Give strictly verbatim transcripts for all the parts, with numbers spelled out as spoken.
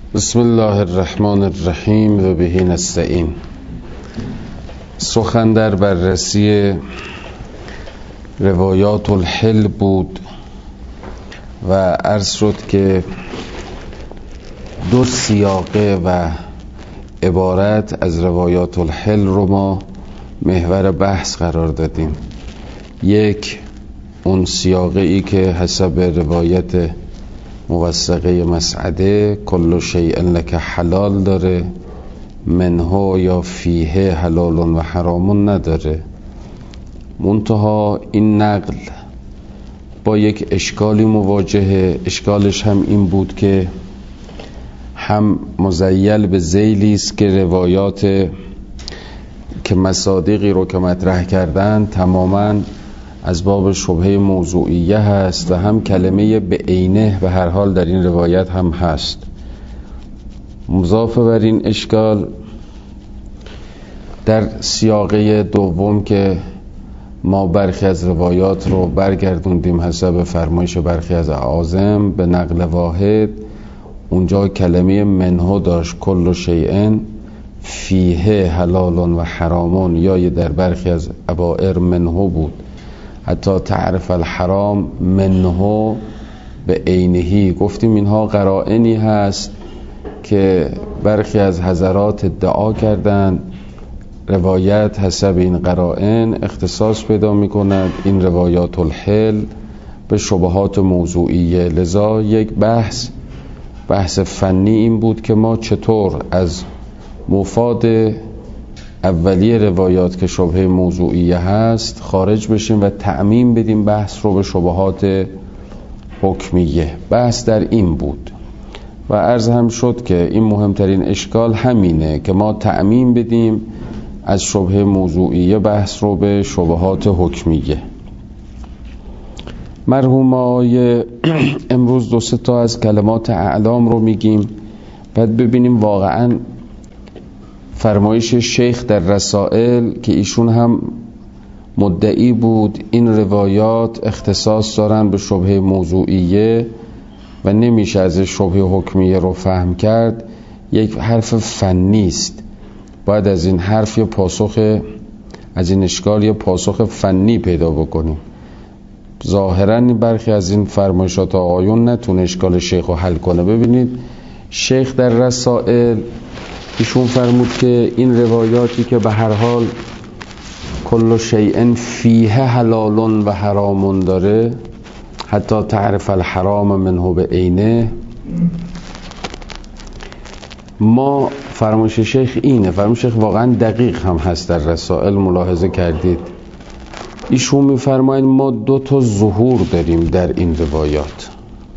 بسم الله الرحمن الرحیم و به نستعین. سخن در بررسی روایات الحل بود و عرض شد که دو سیاقه و عبارت از روایات الحل رو ما محور بحث قرار دادیم. یک، اون سیاقه ای که حسب روایت موثقه مسعده کل شیء لک حلال داره، منه یا فیه حلال و حرام نداره. منتها این نقل با یک اشکالی مواجهه. اشکالش هم این بود که هم مزیل به ذیلی است که روایات که مصادیقی رو که مطرح کردن تماماً از باب شبهه موضوعیه هست و هم کلمه به عینه به هر حال در این روایت هم هست. مضاف بر این اشکال در سیاقه دوم که ما برخی از روایات رو برگردوندیم حسب فرمایش برخی از اعاظم به نقل واحد، اونجا کلمه منه داشت کل شیء فیه حلال و حرام، یا در برخی از ابائر منه بود حتی تعرف الحرام منه به عینهی. گفتیم اینها قرائنی هست که برخی از حضرات ادعا کردند روایت حسب این قرائن اختصاص پیدا می کند این روایات الحل به شبهات موضوعیه. لذا یک بحث بحث فنی این بود که ما چطور از مفاد اولیه روایات که شبهه موضوعیه هست خارج بشیم و تعمیم بدیم بحث رو به شبهات حکمیه. بحث در این بود و عرض هم شد که این مهمترین اشکال همینه که ما تعمیم بدیم از شبهه موضوعیه بحث رو به شبهات حکمیه. مرحومای امروز دو سه تا از کلمات اعلام رو میگیم، بعد ببینیم واقعاً فرمایش شیخ در رسائل که ایشون هم مدعی بود این روایات اختصاص دارن به شبهه موضوعیه و نمیشه از شبهه حکمیه رو فهم کرد، یک حرف فنی است. باید از این حرف یه پاسخ، از این اشکال یه پاسخ فنی پیدا بکنیم. ظاهراً برخی از این فرمایشات آقایون نتونه اشکال شیخ رو حل کنه. ببینید شیخ در رسائل ایشون فرمود که این روایاتی که به هر حال کل شیء فیه حلال و حرام داره، حتی تعرف الحرام منه به عینه، ما فرمایش شیخ اینه. فرمایش شیخ واقعا دقیق هم هست، در رسائل ملاحظه کردید. ایشون میفرماید ما دو تا ظهور داریم در این روایات.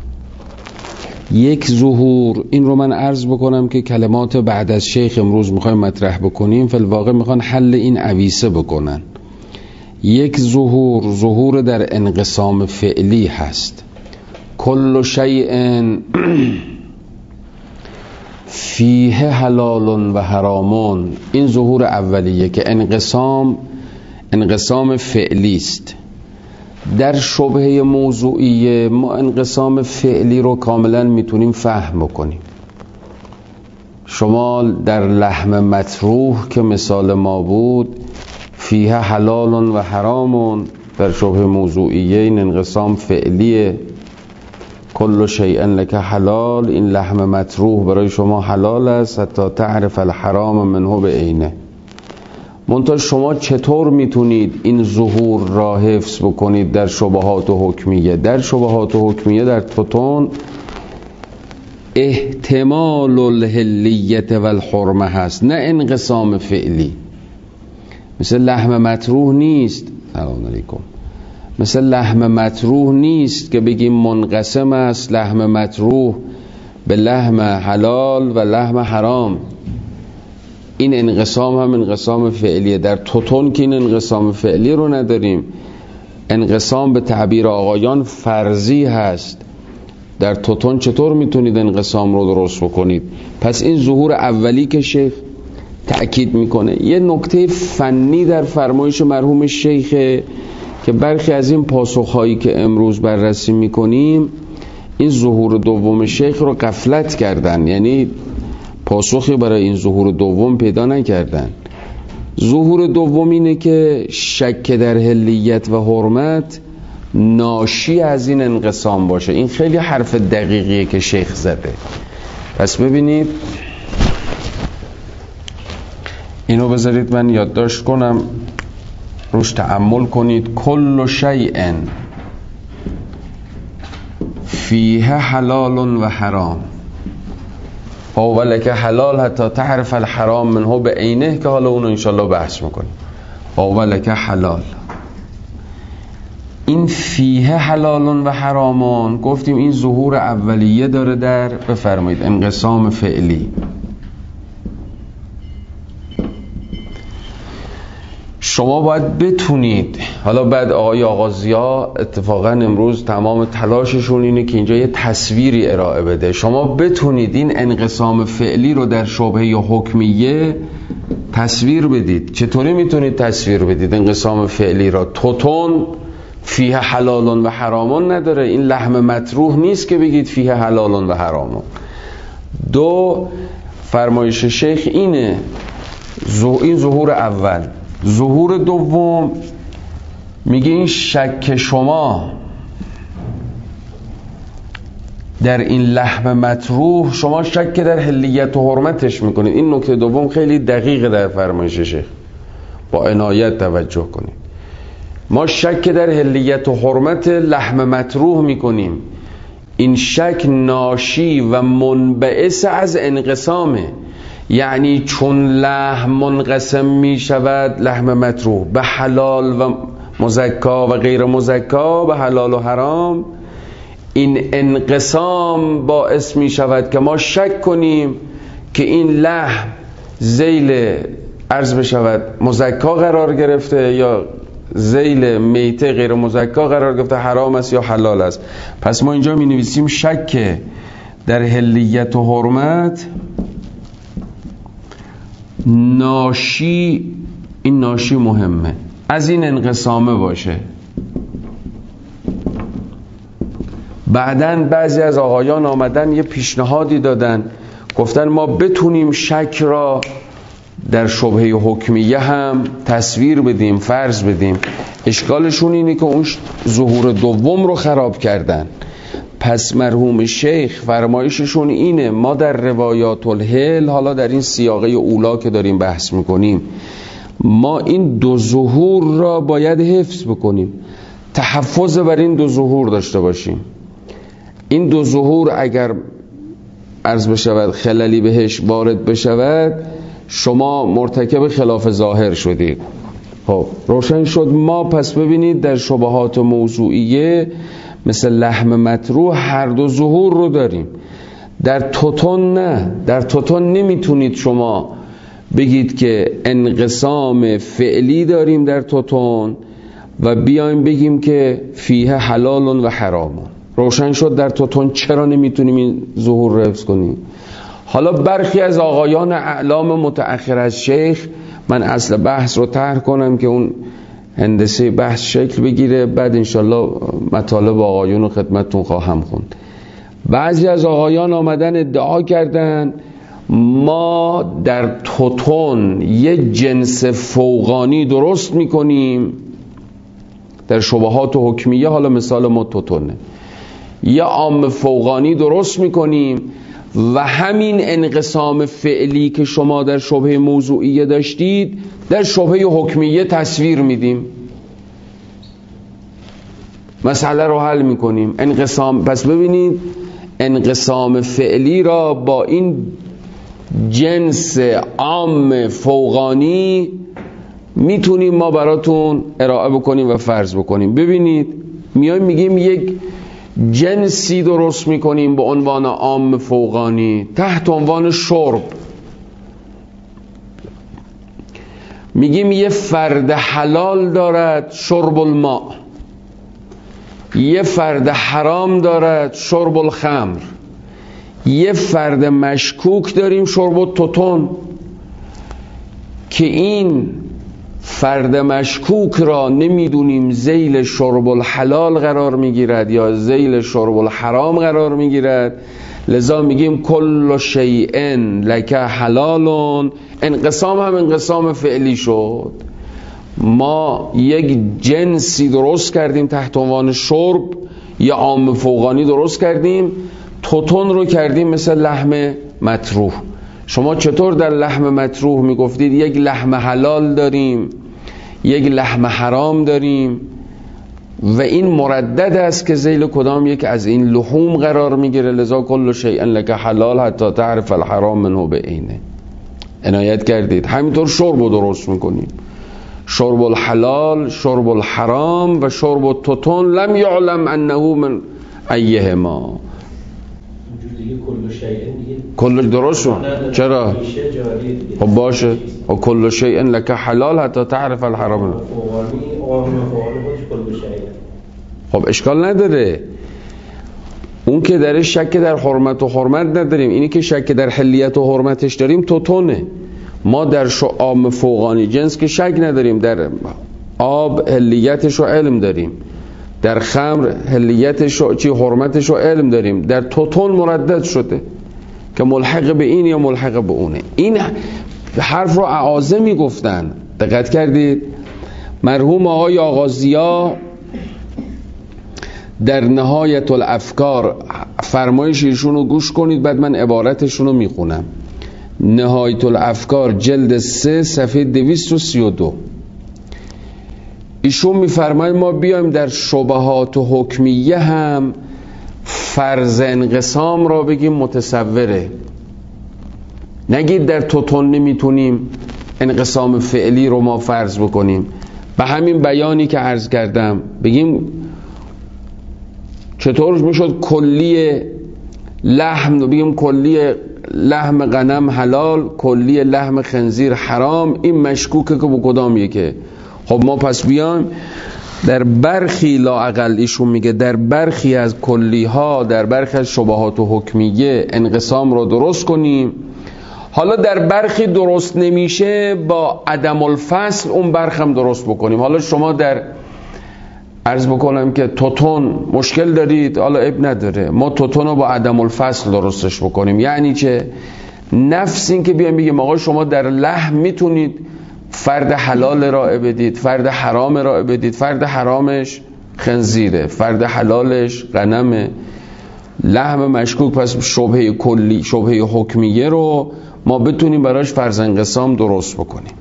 یک ظهور، این رو من عرض بکنم که کلمات بعد از شیخ امروز میخوایم مطرح بکنیم فی الواقع میخوان حل این عویسه بکنن. یک ظهور، ظهور در انقسام فعلی هست. کل شیء فیه حلال و حرام، این ظهور اولیه که انقسام انقسام فعلی است. در شبهه موضوعیه ما انقسام فعلی رو کاملا میتونیم فهم کنیم. شما در لحم مطروح که مثال ما بود فیه حلال و حرام، در شبهه موضوعیه این انقسام فعلیه. کل شیء لک حلال، این لحم مطروح برای شما حلال است حتی تعرف الحرام منه به عینه. منتها شما چطور میتونید این ظهور را حفظ بکنید در شبهات و حکمیه؟ در شبهات و حکمیه در توتون احتمال الحلیت و الحرمه هست، نه انقسام فعلی. مثل لحم مطروح نیست، سلام علیکم، مثل لحم مطروح نیست که بگیم منقسم است لحم مطروح به لحم حلال و لحم حرام. این انقسام هم انقسام فعلیه. در توتون که این انقسام فعلی رو نداریم، انقسام به تعبیر آقایان فرضی هست. در توتون چطور میتونید انقسام رو درست بکنید؟ پس این ظهور اولی که شیخ تأکید میکنه. یه نکته فنی در فرمایش مرحوم شیخ که برخی از این پاسخهایی که امروز بررسی میکنیم این ظهور دوم شیخ رو غفلت کردن، یعنی پاسخی برای این ظهور دوم پیدا نکردن. ظهور دوم اینه که شک در حلیت و حرمت ناشی از این انقسام باشه. این خیلی حرف دقیقیه که شیخ زده. پس ببینید اینو بذارید من یادداشت کنم، روش تأمل کنید. کل شیء فیه حلال و حرام اولک حلال حتی تعرف الحرام منه به عینه، که حالا اونو انشالله بحث میکنیم. اولک حلال، این فیه حلال و حرامان گفتیم این ظهور اولیه داره در بفرمایید انقسام فعلی. شما باید بتونید، حالا بعد آقای آغازیا اتفاقا امروز تمام تلاششون اینه که اینجا یه تصویری ارائه بده، شما بتونید این انقسام فعلی رو در شبهه حکمیه تصویر بدید. چطوری میتونید تصویر بدید انقسام فعلی را؟ توتون فیه حلالون و حرامون نداره، این لحم مطروح نیست که بگید فیه حلالون و حرامون. دو، فرمایش شیخ اینه، این ظهور اول. ظهور دوم میگه این شک شما در این لحم مطروح، شما شک در حلیت و حرمتش میکنید. این نکته دوم خیلی دقیقه در فرمایش شیخ، با عنایت توجه کنید. ما شک در حلیت و حرمت لحم مطروح میکنیم. این شک ناشی و منبعث از انقسامه، یعنی چون لحم منقسم می شود، لحم مطروح به حلال و مزکا و غیر مزکا، به حلال و حرام، این انقسام باعث می شود که ما شک کنیم که این لحم ذیل عرض بشود مزکا قرار گرفته یا ذیل میته غیر مزکا قرار گرفته، حرام است یا حلال است. پس ما اینجا می نویسیم شک در حلیت و حرمت ناشی، این ناشی مهمه، از این انقسامه باشه. بعدن بعضی از آقایان آمدن یه پیشنهادی دادن، گفتن ما بتونیم شک را در شبهه حکمیه هم تصویر بدیم، فرض بدیم. اشکالشون اینه که اون ظهور دوم رو خراب کردن. پس مرحوم شیخ فرمایششون اینه، ما در روایات الحل، حالا در این سیاقه اولا که داریم بحث میکنیم، ما این دو ظهور را باید حفظ بکنیم، تحفظ بر این دو ظهور داشته باشیم. این دو ظهور اگر عرض بشود خللی بهش وارد بشود، شما مرتکب خلاف ظاهر شدید. خب روشن شد. ما پس ببینید در شبهات موضوعیه مثل لحم مطروح هر دو ظهور رو داریم. در توتون نه، در توتون نمیتونید شما بگید که انقسام فعلی داریم در توتون و بیایم بگیم که فیه حلالون و حرامون. روشن شد در توتون چرا نمیتونیم این ظهور رو حفظ کنیم. حالا برخی از آقایان اعلام متأخر از شیخ، من اصل بحث رو طرح کنم که اون هندسه بحث شکل بگیره، بعد انشالله مطالب آقایون رو خدمتتون خواهم خوند. بعضی از آقایان آمدن ادعا کردن ما در توتون یه جنس فوقانی درست میکنیم در شبهات و حکمیه، حالا مثال ما توتونه، یه عام فوقانی درست میکنیم و همین انقسام فعلی که شما در شبهه موضوعیه داشتید در شبهه حکمیه تصویر میدیم، مسئله رو حل میکنیم. انقسام، پس ببینید انقسام فعلی را با این جنس عام فوقانی میتونیم ما براتون ارائه بکنیم و فرض بکنیم. ببینید میایم میگیم یک جنسی درست میکنیم به عنوان عام فوقانی تحت عنوان شرب، میگیم یه فرد حلال دارد شرب الماء، یه فرد حرام دارد شرب الخمر، یه فرد مشکوک داریم شرب التوتون، که این فرد مشکوک را نمیدونیم ذیل شرب الحلال قرار میگیرد یا ذیل شرب الحرام قرار میگیرد، لذا میگیم کل شیء لک حلال. انقسام هم انقسام فعلی شد. ما یک جنسی درست کردیم تحت عنوان شرب، یا عام فوقانی درست کردیم، توتون رو کردیم مثل لحم مطروح. شما چطور در لحم مطروح میگفتید یک لحم حلال داریم، یک لحم حرام داریم و این مردد است که ذیل کدام یک از این لحوم قرار میگیره، لذا کل شیء لک حلال حتی تعرف الحرام منه بعینه. عنایت کردید؟ همینطور شرب رو درست میکنیم، شرب الحلال، شرب الحرام و شرب التوتون لم یعلم انه من ایهما. کل درست شد. چرا؟ خب باشه، و کل شیء لک حلال حتی تعرف الحرام. خب اشکال نداره، اون که در شک در حرمت و حرمت نداریم، اینی که شک در حلیت و حرمتش داریم توتونه. ما در شعام فوقانی جنس که شک نداریم، در آب حلیتش رو علم داریم، در خمر حلیتش رو چی حرمتش رو علم داریم، در توتون مردد شده که ملحق به این یا ملحق به اونه. این حرف رو اعاظمی گفتن، دقت کردید؟ مرحوم آقای آغازیا در نهایت الافکار فرمایش ایشون رو گوش کنید، بعد من عبارتشون رو میخونم. نهایت الافکار جلد سه صفحه دویست و سی و دو ایشون میفرماید ما بیایم در شبهات و حکمیه هم فرض انقسام را بگیم متصوره. نگید در توتون نمیتونیم انقسام فعلی رو ما فرض بکنیم، به همین بیانی که عرض کردم بگیم چطور میشد کلی لحم، بگیم کلی لحم غنم حلال، کلی لحم خنزیر حرام. این مشکوکه که با کدام یکه. خب ما پس بیایم در برخی، لااقل ایشون میگه در برخی از کلی ها، در برخی از شبهات و حکمیه انقسام رو درست کنیم. حالا در برخی درست نمیشه، با عدم الفصل اون برخم درست بکنیم. حالا شما در عرض بکنم که توتون مشکل دارید، حالا اب نداره، ما توتون رو با عدم الفصل درستش بکنیم. یعنی چه؟ نفس این که بیان بگیم آقا شما در لحم میتونید فرد حلال ارائه بدید، فرد حرام ارائه بدید، فرد حرامش خنزیره، فرد حلالش غنمه، لحم مشکوک، پس شبهه کلی، شبهه حکمیه رو ما بتونیم براش فرض انقسام درست بکنیم.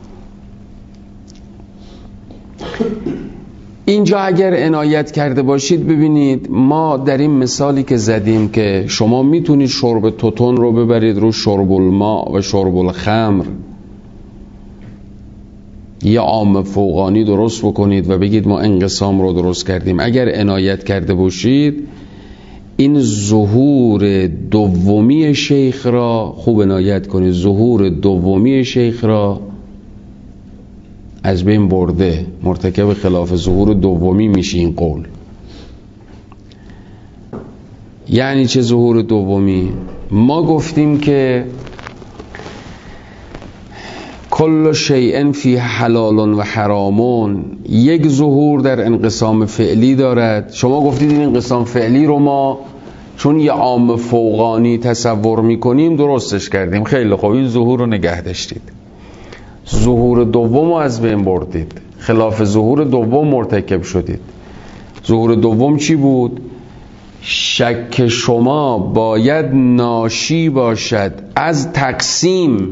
اینجا اگر عنایت کرده باشید ببینید ما در این مثالی که زدیم که شما میتونید شرب توتون رو ببرید رو شرب الماء و شرب الخمر، یا عام فوقانی درست بکنید و بگید ما انقسام رو درست کردیم. اگر عنایت کرده باشید این ظهور دومی شیخ را خوب عنایت کنید، ظهور دومی شیخ را از بین برده، مرتکب خلاف ظهور دومی میشه این قول. یعنی چه ظهور دومی؟ ما گفتیم که کل شیء فی حلال و حرامون یک ظهور در انقسام فعلی دارد. شما گفتید این انقسام فعلی رو ما چون یه عام فوقانی تصور میکنیم درستش کردیم. خیلی خوب، این ظهور رو نگه داشتید. ظهور دوم رو از بین بردید، خلاف ظهور دوم مرتکب شدید. ظهور دوم چی بود؟ شک شما باید ناشی باشد از تقسیم.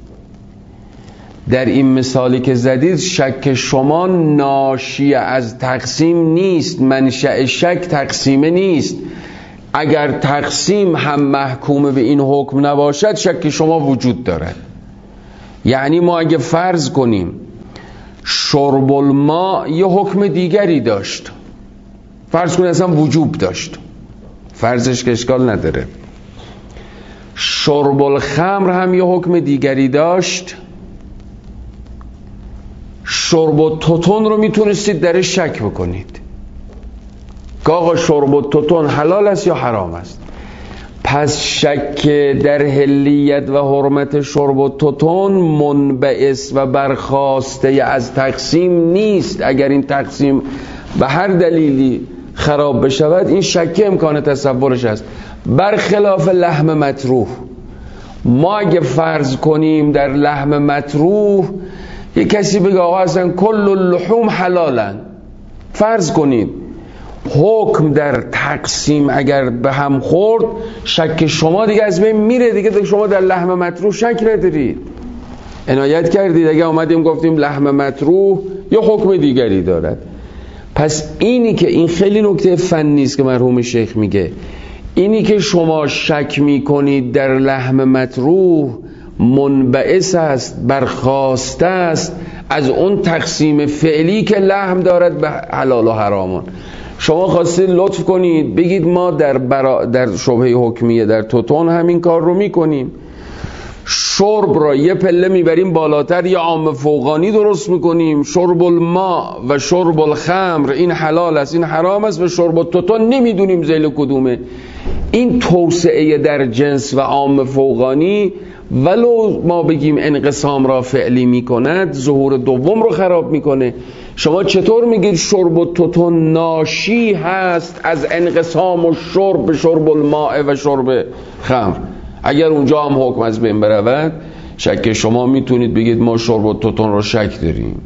در این مثالی که زدید شک شما ناشی از تقسیم نیست، منشأ شک تقسیمه نیست. اگر تقسیم هم محکوم به این حکم نباشد شک شما وجود دارد. یعنی ما اگه فرض کنیم شرب الماء یه حکم دیگری داشت، فرض کنیم اصلا وجوب داشت، فرضش که اشکال نداره. شرب الخمر هم یه حکم دیگری داشت، شرب التوتون رو میتونستید درش شک بکنید که آقا شرب التوتون حلال است یا حرام است. پس شک در حلیت و حرمت شرب و توتون منبعث و برخاسته از تقسیم نیست. اگر این تقسیم به هر دلیلی خراب بشود این شک امکان تصورش است. برخلاف لحم مطروح، ما اگه فرض کنیم در لحم مطروح یه کسی بگه آقا اصلا کل اللحوم حلالن، فرض کنید حکم در تقسیم اگر به هم خورد شک شما دیگه از بین میره، دیگه, دیگه شما در لحم مطروح شک ندارید. عنایت کردید اگه اومدیم گفتیم لحم مطروح یا حکم دیگری دارد. پس اینی که این خیلی نکته فنی است که مرحوم شیخ میگه، اینی که شما شک میکنید در لحم مطروح منبعث است، برخاسته است از اون تقسیم فعلی که لحم دارد به حلال و حرامون. شما خواستید لطف کنید بگید ما در, برا در شبهه حکمیه در توتون همین کار رو میکنیم، شرب را یه پله میبریم بالاتر، یه عام فوقانی درست میکنیم، شرب الماء و شرب الخمر این حلال است این حرام است و شرب التوتون نمیدونیم ذیل کدومه. این توسعه در جنس و عام فوقانی ولو ما بگیم انقسام را فعلی میکند ظهور دوم رو خراب میکنه. شما چطور میگید شرب التوتون ناشی هست از انقسام و شرب به شرب الماء و شرب خمر؟ اگر اونجا هم حکم از بین برود شک شما میتونید بگید ما شرب التوتون رو شک داریم.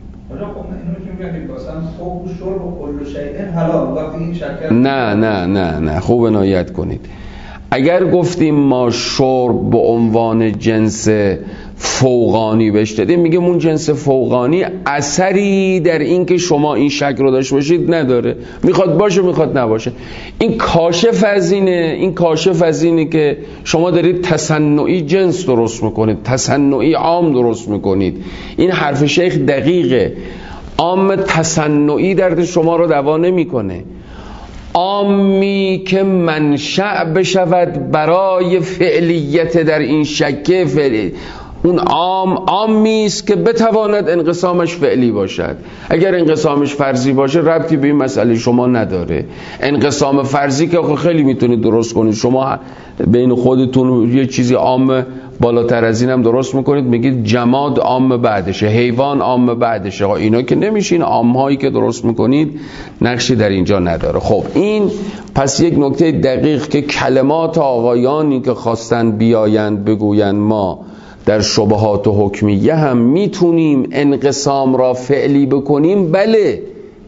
نه نه نه نه خوب عنایت کنید. اگر گفتیم ما شرب به عنوان جنس فوقانی بهش دادیم، میگم اون جنس فوقانی اثری در این که شما این شک رو داشته باشید نداره، میخواد باشه میخواد نباشه. این کاشف از اینه این کاشف از اینه که شما دارید تصنعی جنس درست میکنید، تصنعی عام درست میکنید. این حرف شیخ دقیقه. عام تصنعی درد شما رو دوا نمیکنه. عامی که منشأ بشود برای فعلیت در این شک فعلی، اون عام عامی است که بتواند انقسامش فعلی باشد. اگر انقسامش فرضی باشه ربطی به این مسئله شما نداره. انقسام فرضی که خیلی میتونید درست کنید، شما بین خودتون یه چیزی عام بالاتر از اینم درست میکنید، میگید جماد عام بعدشه، حیوان عام بعدشه. اینا که نمیشه، این عام هایی که درست میکنید نقشی در اینجا نداره. خب این پس یک نکته دقیق که کلمات آقایانی که خواستن بیایند بگویند ما در شبهات و حکمیه هم میتونیم انقسام را فعلی بکنیم، بله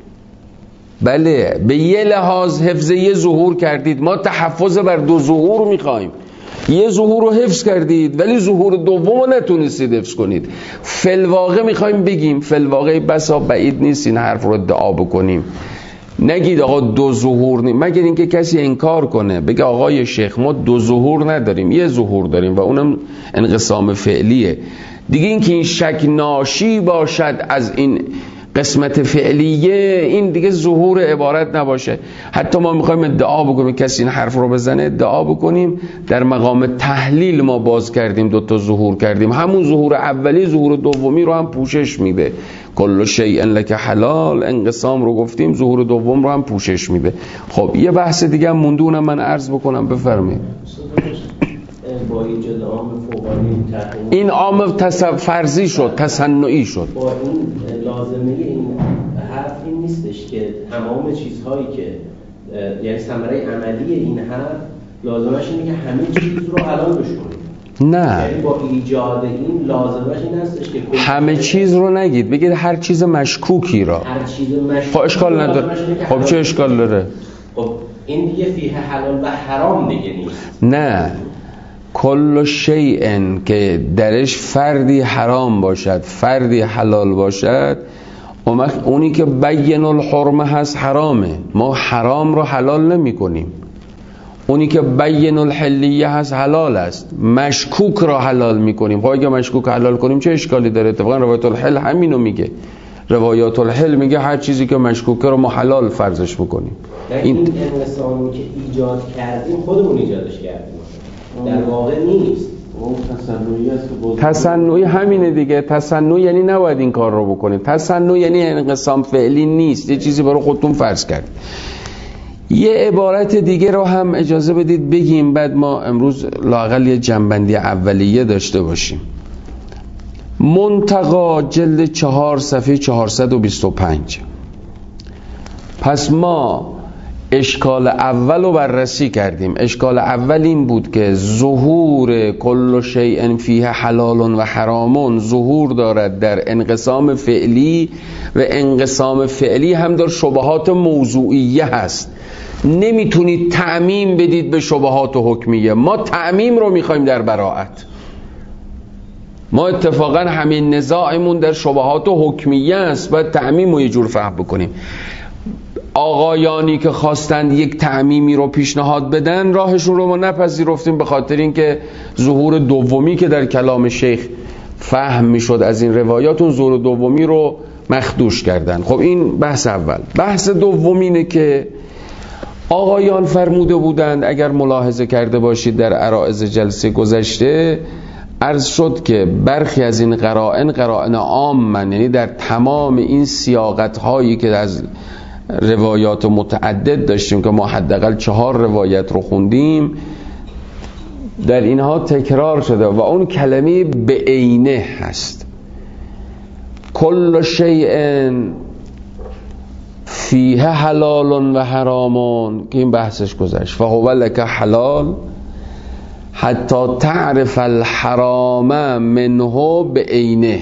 بله به یه لحاظ حفظ یه ظهور کردید، ما تحفظ بر دو ظهور میخوایم. یه ظهور رو حفظ کردید ولی ظهور دوم رو نتونستید حفظ کنید. فی‌الواقع میخوایم بگیم، فی‌الواقع بسا بعید نیست این حرف رو ادعا بکنیم، نگید آقا دو ظهور نیم، مگر اینکه کسی انکار کنه بگه آقای شیخ ما دو ظهور نداریم، یه ظهور داریم و اونم انقسام فعلیه. دیگه اینکه این شک ناشی باشد از این قسمت فعلیه، این دیگه ظهور عبارت نباشه. حتی ما میخوایم ادعا بکنیم کسی این حرف رو بزنه، ادعا بکنیم در مقام تحلیل ما باز کردیم دو تا ظهور کردیم، همون ظهور اولی ظهور دومی رو هم پوشش میده. کل شیء لک حلال، انقسام رو گفتیم، ظهور دوم رو هم پوشش میده. خب یه بحث دیگه هم مونده من عرض بکنم، بفرمایید. با ایجاد عام فوقانی این عام تصف فرضی شد، تصنعی شد. با این لازمه این حرف این نیستش که تمام چیزهایی که یعنی ثمره عملی این حرف لازمش اینه که همه چیز رو حلال بشکنید. نه، یعنی با ایجاد این لازمش این هستش که همه چیز رو نگید، بگید هر چیز مشکوکی را. هر چیز مشکوکی خب اشکال نداره. خب چه اشکال داره؟ خب این دیگه فیه حلال و حرام دیگه نیست. نه، کل شیء که درش فردی حرام باشد فردی حلال باشد، اونی که بین الحرمه هست حرامه، ما حرام رو حلال نمی کنیم. اونی که بین الحلیه هست حلال است، مشکوک را حلال می کنیم. خب اگه مشکوک حلال کنیم چه اشکالی داره؟ اتفاقا روایت الحل همینو میگه. روایات الحل میگه هر چیزی که مشکوکه رو ما حلال فرضش بکنیم. این انقسامی که ایجاد کردیم خودمون ایجادش کردیم، در واقع نیست. اون تصنعی است که تصنعی همینه دیگه. تصنع یعنی نباید این کار رو بکنید. تصنع یعنی انقسام فعلی نیست، یه چیزی برای خودتون فرض کرد. یه عبارت دیگه رو هم اجازه بدید بگیم، بعد ما امروز لااقل یه جنبندی اولیه داشته باشیم. منتقا جلد چهار صفحه چهارصد و بیست و پنج. پس ما اشکال اول رو بررسی کردیم. اشکال اول این بود که ظهور کل شیء فیه حلال و حرام ظهور دارد در انقسام فعلی و انقسام فعلی هم در شبهات موضوعیه هست. نمیتونید تعمیم بدید به شبهات حکمیه. ما تعمیم رو میخوایم در براءت. ما اتفاقا همین نزاعمون در شبهات حکمیه است، باید تعمیم رو یه جور فهم بکنیم. آقایانی که خواستند یک تعمیمی رو پیشنهاد بدن راهشون رو ما نپذیرفتیم، به خاطر اینکه ظهور دومی که در کلام شیخ فهم میشد از این روایات، اون ظهور دومی رو مخدوش کردن. خب این بحث اول. بحث دومینه که آقایان فرموده بودند، اگر ملاحظه کرده باشید در عرائض جلسه گذشته عرض شد که برخی از این قرائن قرائن عامن، یعنی در تمام این سیاقت هایی که از روایات متعدد داشتیم که ما حداقل چهار روایت رو خوندیم، در اینها تکرار شده و اون کلمه به عینه هست. کل شیء فیه حلال و حرام که این بحثش گذشت. فهو لک حلال حتی تعرف الحرام منه به عینه.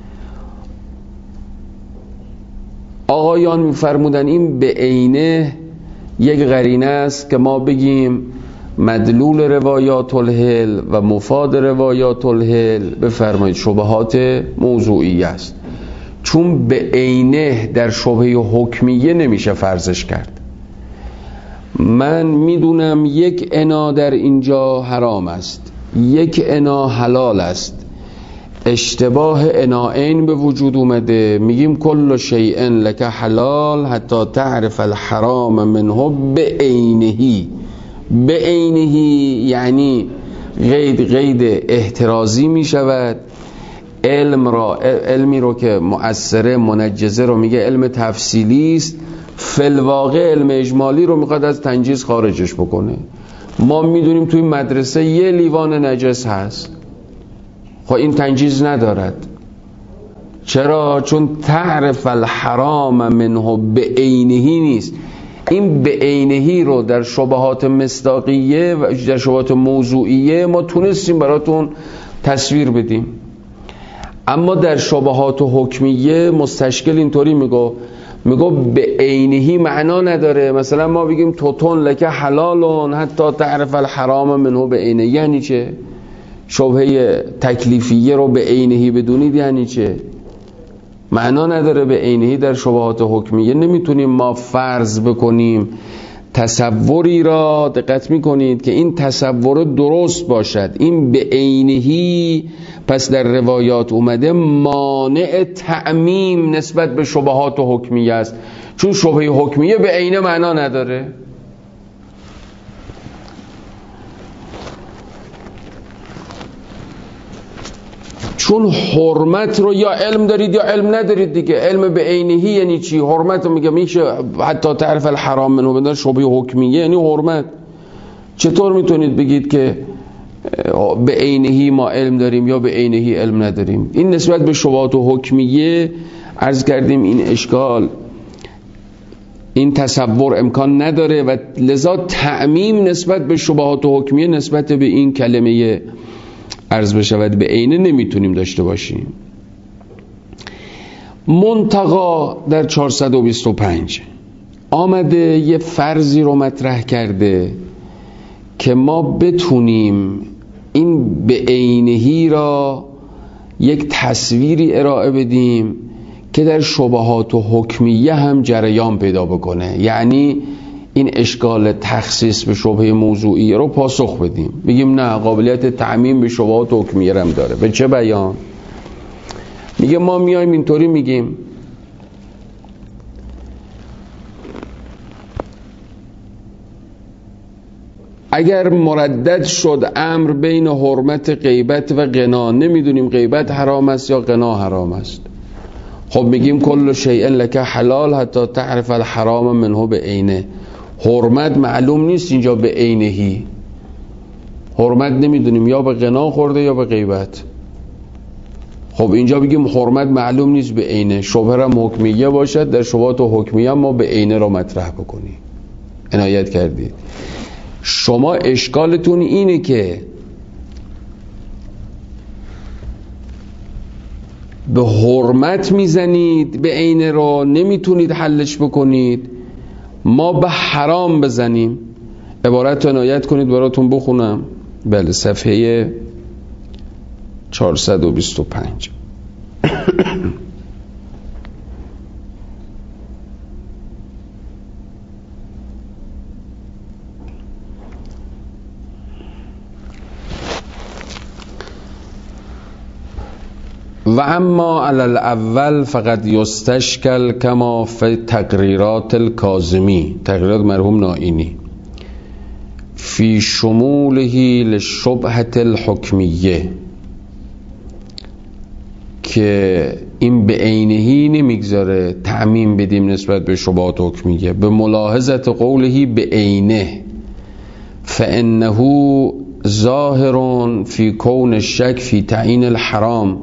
آقایان می‌فرمودن این به عینه یک قرینه است که ما بگیم مدلول روایات الحل و مفاد روایات الحل بفرمایید شبهات موضوعی است، چون به عینه در شبهه حکمیه نمیشه فرضش کرد. من میدونم یک انا در اینجا حرام است، یک انا حلال است، اشتباه اناین به وجود اومده، میگیم کل شیء لک حلال حتی تعرف الحرام منه به عینهی. به عینهی یعنی قید قید احترازی میشود. علم را علمی رو که مؤثره منجزه رو میگه علم تفصیلی است، فی‌الواقع علم اجمالی رو میخواد از تنجیز خارجش بکنه. ما میدونیم توی مدرسه یه لیوان نجس هست، خب این تنجیز ندارد. چرا؟ چون تعرف الحرام منه به عینهی نیست. این به عینهی رو در شبهات مصداقیه و در شبهات موضوعیه ما تونستیم براتون تصویر بدیم، اما در شبهات حکمیه مستشکل اینطوری میگو میگو به عینهی معنا نداره. مثلا ما بگیم توتون لک حلالون حتی تعرف الحرام منه به عینه، یعنی چه؟ شبهه تکلیفیه رو به عینهی بدونید یعنی چه؟ معنا نداره به عینهی در شبهات حکمیه. نمیتونیم ما فرض بکنیم تصوری را، دقت میکنید که این تصور درست باشد. این به عینهی پس در روایات اومده مانع تعمیم نسبت به شبهات حکمیه است، چون شبهه حکمیه به عینه معنا نداره. چون حرمت رو یا علم دارید یا علم ندارید دیگه. علم به عینهی یعنی چی؟ حرمت رو میگه میشه حتی تعرف الحرام منه بدن شبهه حکمیه یعنی حرمت. چطور میتونید بگید که به عینهی ما علم داریم یا به عینهی علم نداریم؟ این نسبت به شبهات حکمیه عرض کردیم این اشکال، این تصور امکان نداره و لذا تعمیم نسبت به شبهات حکمیه نسبت به این کلمه عرض بشود به عینه نمیتونیم داشته باشیم. منتقا در چهارصد و بیست و پنج آمده یه فرضی رو مطرح کرده که ما بتونیم این به عینهی را یک تصویری ارائه بدیم که در شبهات و حکمیه هم جریان پیدا بکنه، یعنی این اشکال تخصیص به شبهه موضوعی رو پاسخ بدیم. بگیم نه، قابلیت تعمیم به شبهات حکمیه هم داره. به چه بیان؟ میگه ما میایم اینطوری میگیم اگر مردد شد امر بین حرمت غیبت و غنا، نمیدونیم غیبت حرام است یا غنا حرام است، خب میگیم کل شیء لک حلال حتی تعرف الحرام منه به عینه. حرمت معلوم نیست اینجا به عینهی، حرمت نمیدونیم یا به غنا خورده یا به غیبت. خب اینجا بگیم حرمت معلوم نیست به عینه، شبهه هم حکمیه باشد، در شبهات و حکمیه ما به عینه را مطرح بکنیم. عنایت کردید. شما اشکالتون اینه که به حرمت میزنید، به عینه را نمیتونید حلش بکنید، ما به حرام بزنیم. عبارت عنایت کنید براتون بخونم. بله، صفحه چهارصد و بیست و پنج. و اما علی الاول فقط یستشکل کما فی تقریرات الکاظمی، تقریرات مرحوم نائینی، فی شموله لشبهة الحکمیه، که این به عینهی نمیگذاره تعمیم بدیم نسبت به شبهات حکمیه. به ملاحظت قوله به عینه فانه ظاهر فی کون الشک فی تعیین الحرام،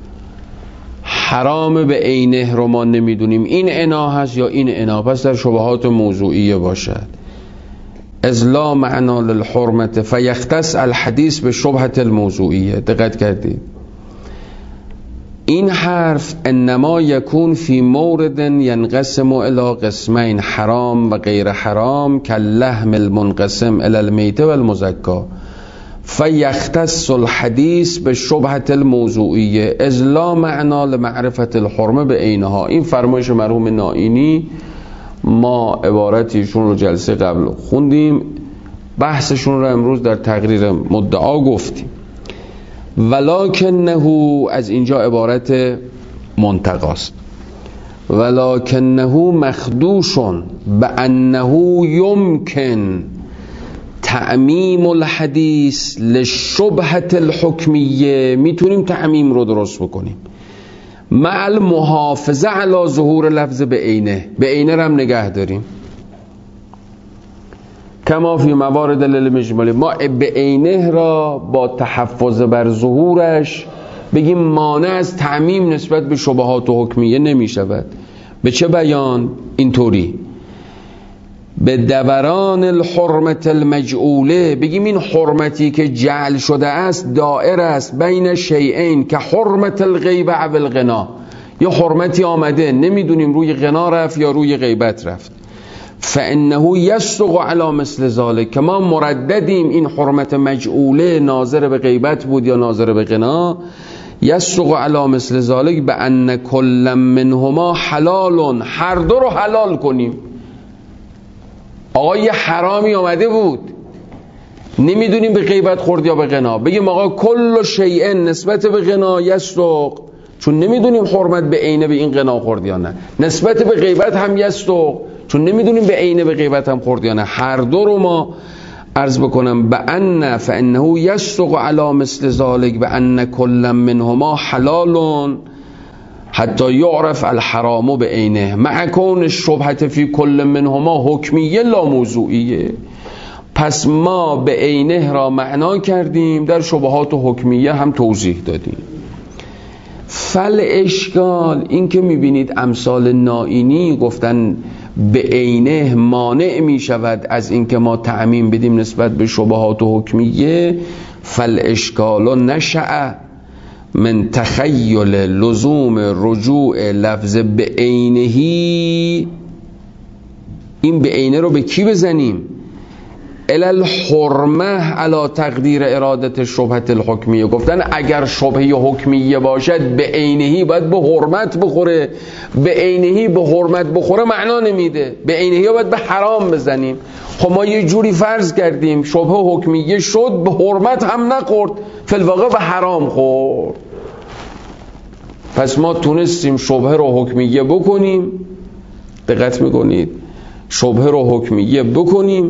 حرام به عینه رو ما نمیدونیم این عنا هست یا این عنا، پس در شبهات موضوعیه باشد. از لا معنا للحرمت فیختص الحدیث به شبهة الموضوعیه. دقت کردید؟ این حرف انما یکون فی مورد ینقسم الی قسمین، حرام و غیر حرام، کاللحم المنقسم الی المیته و المزکا، فیختص الحدیث به شبهة الموضوعیه از لا معنا لمعرفت الحرمه به عینها. این فرمایش مرحوم نائینی، ما عبارتیشون رو جلسه قبل خوندیم، بحثشون رو امروز در تقریر مدعا گفتیم. ولکنه، از اینجا عبارت منتقاست، ولکنه مخدوش بانه یمکن تعمیم الحدیث لشبهة الحکمیه، میتونیم تعمیم رو درست بکنیم مع المحافظه علی ظهور لفظ به عینه، به عینه رو هم نگه داریم. کما فی موارد للمجمل، ما به عینه را با تحفظ بر ظهورش بگیم مانع از تعمیم نسبت به شبهات و حکمیه نمی شود. به چه بیان؟ اینطوری به دوران الحرمت المجعوله، بگیم این حرمتی که جعل شده است دائر است بین شیئین که حرمت الغیبه و الغنا، یا حرمتی آمده نمیدونیم روی غنا رفت یا روی غیبت رفت، فانه یصدق علی مثل ذلک، که ما مرددیم این حرمت مجعوله ناظر به غیبت بود یا ناظر به غنا، یصدق علی مثل ذلک بان کل منهما حلال، هر دو رو حلال کنیم. آقا یه حرامی آمده بود نمیدونیم به غیبت خورد یا به غنا، بگیم آقا کل شیء نسبت به غنا یصدق، چون نمیدونیم حرمت به عینه به این غنا خورد یا نه، نسبت به غیبت هم یصدق، چون نمیدونیم به عینه به غیبت هم خورد یا نه. هر دو رو ما عرض بکنم بأن فانه یصدق علی مثل ذلک بأن کل منهما حلال حتی یعرف الحرام به عینه مع کون الشبهة فی کل منهما حکمیه لا موضوعیه. پس ما به عینه را معنا کردیم، در شبهات و حکمیه هم توضیح دادیم. فل اشکال این که میبینید امثال نائینی گفتن به عینه مانع میشود از اینکه ما تعمیم بدیم نسبت به شبهات و حکمیه، فل اشکال نشأ من تخیل لزوم رجوع لفظ به عینهی. این به عینه رو به کی بزنیم؟ الی الحرمه علی تقدیر ارادت شبهة الحکمیه. گفتن اگر شبهه حکمیه باشد به عینهی باید به حرمت بخوره، به عینهی به حرمت بخوره معنا نمیده، به عینهی باید به حرام بزنیم. خب ما یه جوری فرض کردیم شبهه حکمیه شد به حرمت هم نخورد، فی الواقع به حرام خورد. پس ما تونستیم شبهه رو حکمیه بکنیم، دقت میکنید، شبهه رو حکمیه بکنیم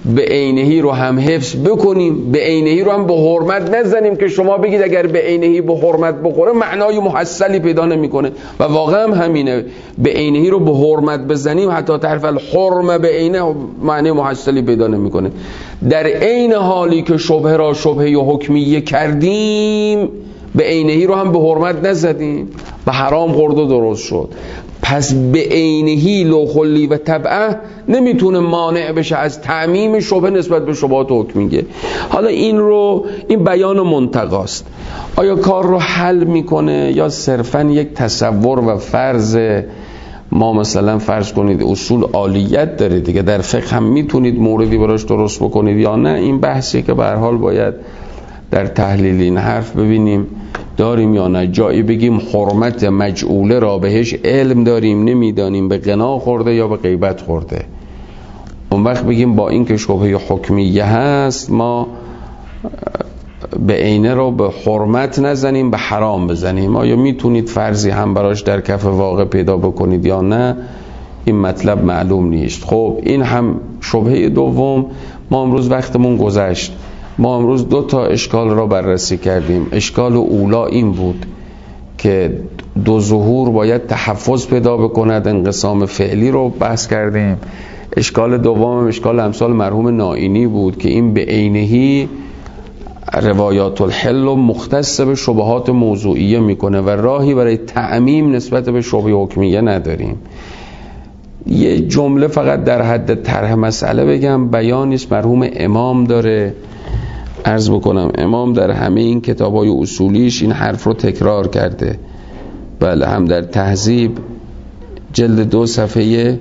به عینهی رو هم حفظ بکنیم، به عینهی رو هم به حرمت نزنیم که شما بگید اگر به عینهی به حرمت بخوره معنای محصلی پیدا نمیکنه و واقعا هم همینه. به عینهی رو به حرمت بزنیم حتی طرف الحرمه به عینه معنای محصلی پیدا نمیکنه. در عین حالی که شبهه را شبهه حکمیه کردیم به عینهی رو هم به حرمت نزدیم و حرام خورد و درست شد. پس به عینهی لوخلی و طبعه نمیتونه مانع بشه از تعمیم شبهه نسبت به شبهات حکمیه. حالا این رو این بیان منتقاست. آیا کار رو حل میکنه یا صرفا یک تصور و فرض؟ ما مثلا فرض کنید اصول عالیت داره دیگه، در فقه هم میتونید موردی براش درست بکنید یا نه؟ این بحثی که به هر حال باید در تحلیل این حرف ببینیم داریم یا نه. جایی بگیم حرمت مجعوله را بهش علم داریم نمیدانیم به غنا خورده یا به غیبت خورده، اون وقت بگیم با این که شبهه حکمیه هست ما به عینه رو به حرمت نزنیم به حرام بزنیم. آیا میتونید فرضی هم براش در کف واقع پیدا بکنید یا نه؟ این مطلب معلوم نیست. خب این هم شبهه دوم. ما امروز وقتمون گذشت، ما امروز دو تا اشکال را بررسی کردیم. اشکال اولا این بود که دو ظهور باید تحفظ پیدا بکند، انقسام فعلی رو بحث کردیم. اشکال دوم اشکال امثال مرحوم نائینی بود که این به عینهی روایات الحل و مختص به شبهات موضوعیه میکنه و راهی برای تعمیم نسبت به شبهه حکمیه نداریم. یه جمله فقط در حد طرح مسئله بگم، بیانیست مرحوم امام داره عرض بکنم. امام در همه این کتابای اصولیش این حرف رو تکرار کرده. بله، هم در تهذیب جلد دو صفحه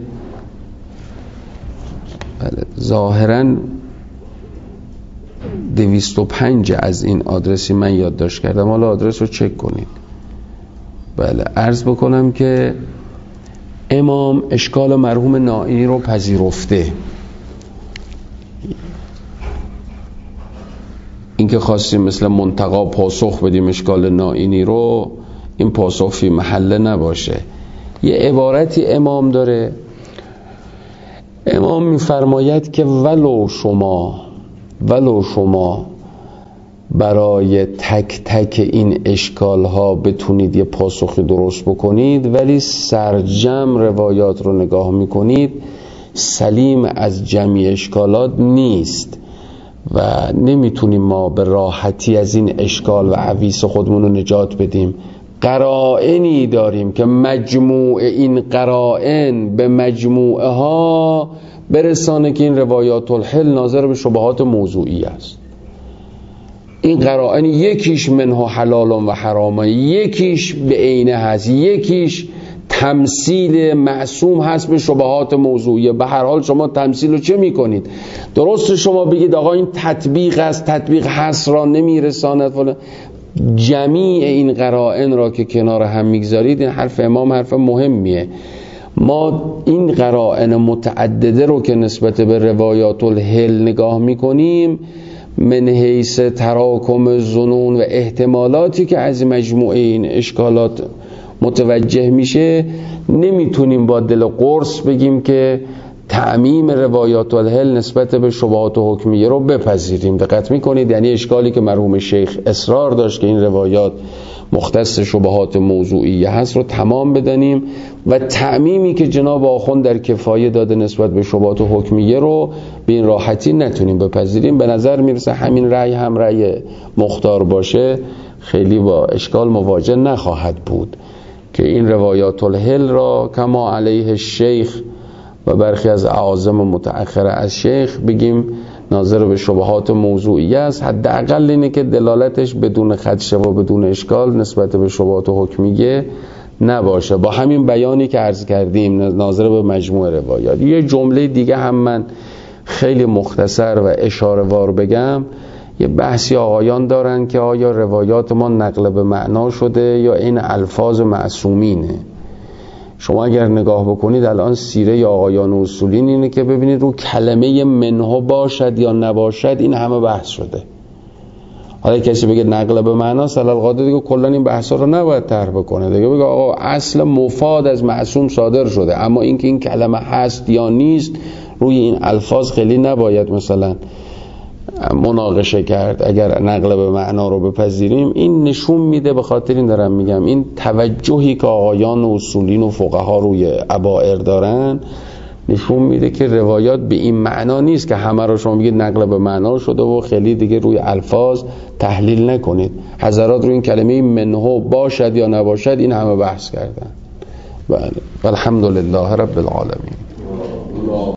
بله ظاهراً دویست و پنج از این آدرسی من یادداشت کردم، حالا آدرس رو چک کنید. بله عرض بکنم که امام اشکال مرحوم نائینی رو پذیرفته. این که خواستیم مثل منتقا پاسخ بدیم اشکال نائینی رو، این پاسخ فی محله نباشه. یه عبارتی امام داره، امام میفرماید که ولو شما ولو شما برای تک تک این اشکال ها بتونید یه پاسخی درست بکنید ولی سرجم روایات رو نگاه میکنید سلیم از جمعی اشکالات نیست و نمیتونیم ما به راحتی از این اشکال و عویس خودمون رو نجات بدیم. قرائنی داریم که مجموع این قرائن به مجموعه ها برسانه که این روایات الحل ناظر به شبهات موضوعی است. این قرائن یکیش منها حلال و حرامه، یکیش به عینه هست، یکیش تمثیل معصوم هست به شبهات موضوعیه. به هر حال شما تمثیل رو چه میکنید؟ درست شما بگید آقا این تطبیق است، تطبیق هست را نمیرساند فلان. جمیع این قرائن را که کنار هم میگذارید، این حرف امام حرف مهمیه. ما این قرائن متعدده رو که نسبت به روایات الحل نگاه میکنیم من حیث تراکم ظنون و احتمالاتی که از مجموعه این اشکالات متوجه میشه، نمیتونیم با دل قرص بگیم که تعمیم روایات الحل نسبت به شبهات حکمیه رو بپذیریم. دقت میکنید؟ یعنی اشکالی که مرحوم شیخ اصرار داشت که این روایات مختص شبهات موضوعیه هست رو تمام بدانیم و تعمیمی که جناب آخوند در کفایه داده نسبت به شبهات حکمیه رو به این راحتی نتونیم بپذیریم. به نظر میرسه همین رأی هم رأی مختار باشه خیلی با اشکال مواجه نخواهد بود که این روایات الحل را کما علیه شیخ و برخی از اعاظم متأخره از شیخ بگیم ناظر به شبهات موضوعی است. حداقل اینه که دلالتش بدون خدشه و بدون اشکال نسبت به شبهات حکمیه نباشه. با همین بیانی که عرض کردیم ناظر به مجموع روایات. یه جمله دیگه هم من خیلی مختصر و اشاره وار بگم. یه بحثی آقایان دارن که آیا روایات ما نقل به معنا شده یا این الفاظ معصومینه. شما اگر نگاه بکنید الان سیره آقایان اصولین اینه که ببینید رو کلمه منها باشد یا نباشد این همه بحث شده. حالا کسی بگه نقل به معنا سلالقاده دیگه کلا این بحثا رو نباید طرح بکنه دیگه، بگه آقا اصل مفاد از معصوم صادر شده، اما اینکه این کلمه هست یا نیست روی این الفاظ خیلی نباید مثلا مناقشه کرد اگر نقل به معنا رو بپذیریم. این نشون میده، به خاطر این دارم میگم، این توجهی که آقایان و اصولین و فقها روی ابائر دارن نشون میده که روایات به این معنا نیست که همه رو شما بگید نقل به معنا شده و خیلی دیگه روی الفاظ تحلیل نکنید. حضرات روی این کلمه منه باشد یا نباشد این همه بحث کردن. بله، الحمدلله رب العالمین.